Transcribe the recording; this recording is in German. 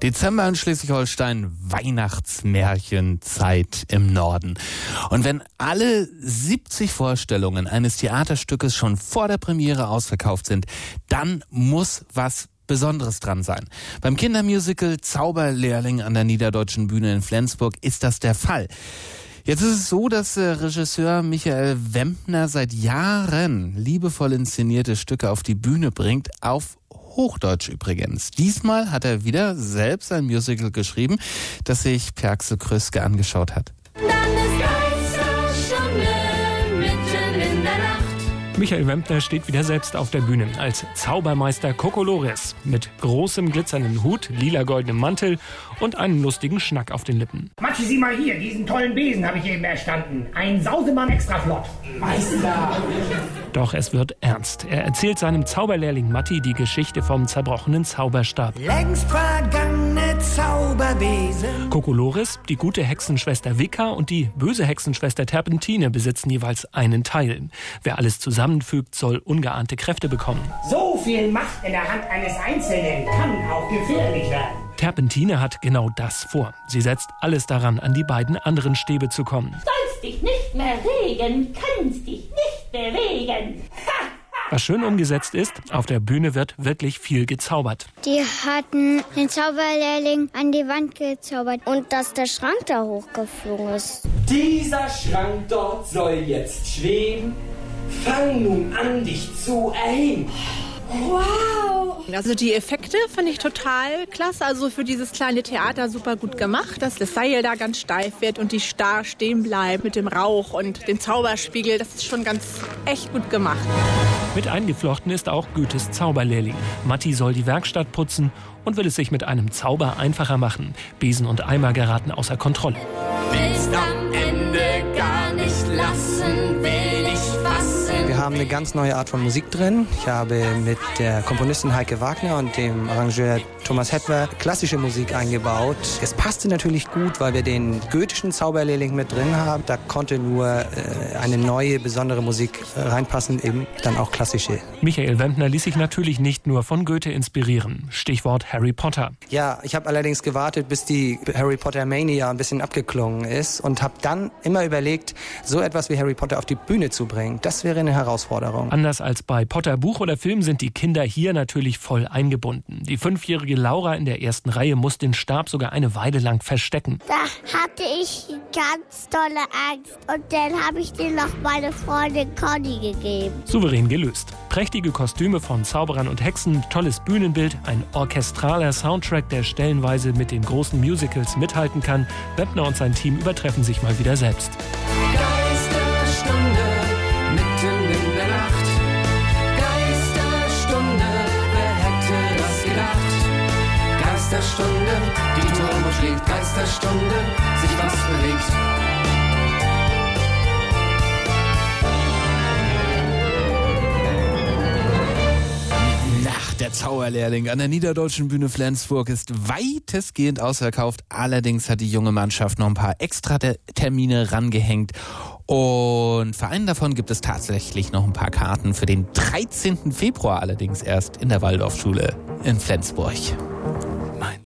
Dezember in Schleswig-Holstein, Weihnachtsmärchenzeit im Norden. Und wenn alle 70 Vorstellungen eines Theaterstückes schon vor der Premiere ausverkauft sind, dann muss was Besonderes dran sein. Beim Kindermusical Zauberlehrling an der Niederdeutschen Bühne in Flensburg ist das der Fall. Jetzt ist es so, dass Regisseur Michael Wempner seit Jahren liebevoll inszenierte Stücke auf die Bühne bringt, auf Hochdeutsch übrigens. Diesmal hat er wieder selbst ein Musical geschrieben, das sich Perxel Krüske angeschaut hat. Michael Wempner steht wieder selbst auf der Bühne als Zaubermeister Kokolores mit großem glitzernden Hut, lila-goldenem Mantel und einem lustigen Schnack auf den Lippen. Matschi, sieh mal hier, diesen tollen Besen habe ich eben erstanden. Ein Sausemann extra flott. Meister! Doch es wird ernst. Er erzählt seinem Zauberlehrling Matti die Geschichte vom zerbrochenen Zauberstab. Längst vergangene Zauberbesen. Kokolores, die gute Hexenschwester Wicca und die böse Hexenschwester Terpentine besitzen jeweils einen Teil. Wer alles zusammenfügt, soll ungeahnte Kräfte bekommen. So viel Macht in der Hand eines Einzelnen kann auch gefährlich werden. Terpentine hat genau das vor. Sie setzt alles daran, an die beiden anderen Stäbe zu kommen. Sollst dich nicht mehr regen, kannst dich nicht bewegen. Was schön umgesetzt ist, auf der Bühne wird wirklich viel gezaubert. Die hatten den Zauberlehrling an die Wand gezaubert und dass der Schrank da hochgeflogen ist. Dieser Schrank dort soll jetzt schweben. Fang nun an, dich zu erheben. Wow! Also die Effekte fand ich total klasse. Also für dieses kleine Theater super gut gemacht, dass das Seil da ganz steif wird und die starr stehen bleibt mit dem Rauch und dem Zauberspiegel. Das ist schon echt gut gemacht. Mit eingeflochten ist auch Goethes Zauberlehrling. Matti soll die Werkstatt putzen und will es sich mit einem Zauber einfacher machen. Besen und Eimer geraten außer Kontrolle. Willst am Ende gar nicht lassen, will ich fassen. Wir haben eine ganz neue Art von Musik drin. Ich habe mit der Komponistin Heike Wagner und dem Arrangeur Thomas Hetwer klassische Musik eingebaut. Es passte natürlich gut, weil wir den goethischen Zauberlehrling mit drin haben. Da konnte nur eine neue, besondere Musik reinpassen, eben dann auch klassische. Michael Wempner ließ sich natürlich nicht nur von Goethe inspirieren. Stichwort Harry Potter. Ja, ich habe allerdings gewartet, bis die Harry Potter Mania ein bisschen abgeklungen ist und habe dann immer überlegt, so etwas wie Harry Potter auf die Bühne zu bringen. Das wäre eine Herausforderung. Anders als bei Potter Buch oder Film sind die Kinder hier natürlich voll eingebunden. Die 5-jährige Laura in der ersten Reihe muss den Stab sogar eine Weile lang verstecken. Da hatte ich ganz tolle Angst und dann habe ich den noch meine Freundin Conny gegeben. Souverän gelöst. Prächtige Kostüme von Zauberern und Hexen, tolles Bühnenbild, ein orchestraler Soundtrack, der stellenweise mit den großen Musicals mithalten kann. Wempner und sein Team übertreffen sich mal wieder selbst. Geisterstunde, mitten in der Nacht. Geisterstunde, wer hätte das gedacht? Geisterstunde, die Turbo schlägt. Geisterstunde, sich was bewegt. Der Zauberlehrling an der Niederdeutschen Bühne Flensburg ist weitestgehend ausverkauft. Allerdings hat die junge Mannschaft noch ein paar Extra-Termine rangehängt. Und für einen davon gibt es tatsächlich noch ein paar Karten für den 13. Februar, allerdings erst in der Waldorfschule in Flensburg.